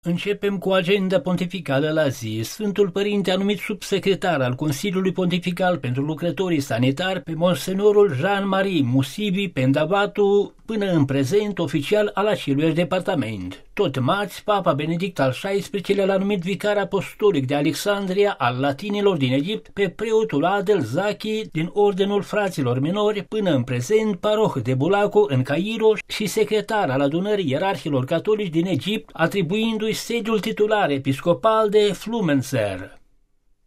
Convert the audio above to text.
Începem cu agenda pontificală la zi. Sfântul Părinte a numit subsecretar al Consiliului Pontifical pentru lucrătorii sanitari pe monsenorul Jean-Marie Musibi Pendabatu, până în prezent oficial al acelui departament. Tot marți, Papa Benedict al XVI-lea l-a numit vicar apostolic de Alexandria al latinilor din Egipt pe preotul Adel Zaki din Ordinul Fraților Minori, până în prezent paroh de Bulaco în Cairo și secretar al adunării ierarhilor catolici din Egipt, atribuindu-i sediul titular episcopal de Flumenser.